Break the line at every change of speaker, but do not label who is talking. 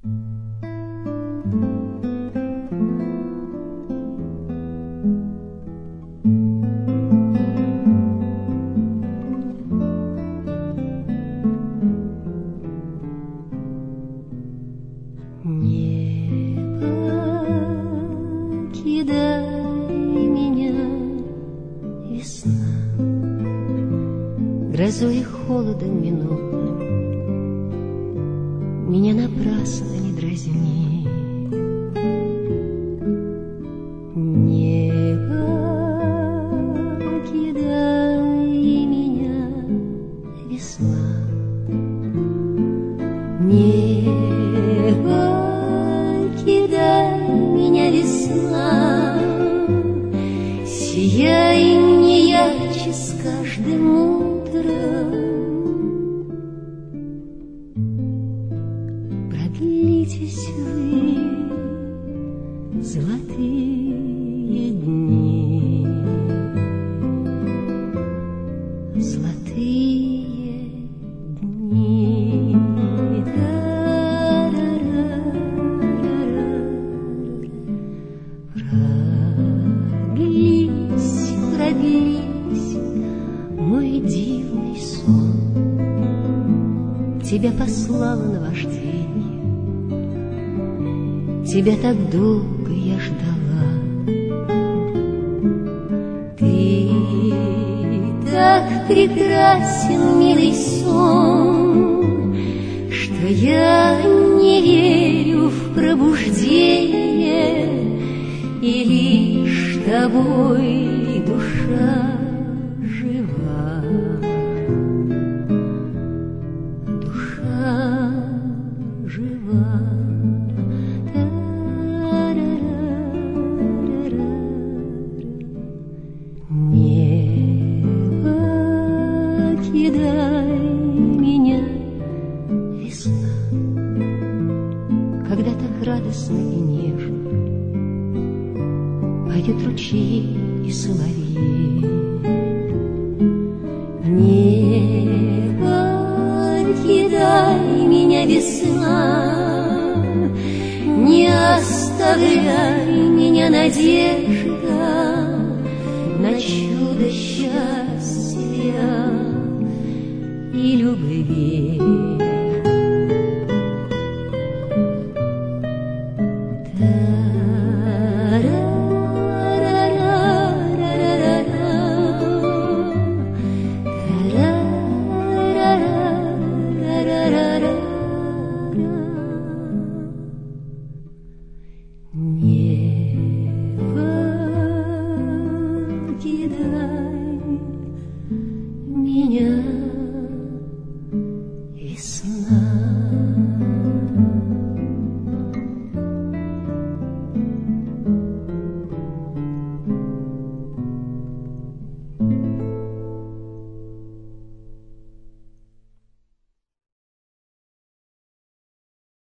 Грозой и холодом минутным меня напрасно не дразни. Не покидай меня, весна, не покидай меня, весна, сияй не ярче с каждым утром. Продлитесь вы, золотые дни, золотые дни. Продлись, продлись, мой дивный сон. Тебя послала наваждение, тебя так долго я ждала. Ты так прекрасен, милый сон, что я не верю в пробуждение, и лишь тобой душа жива. Душа жива. Не покидай меня, весна, когда так радостно и нежно поют ручьи и соловьи. Не покидай меня, весна, не оставляй меня, надежда на чудо счастья и любви.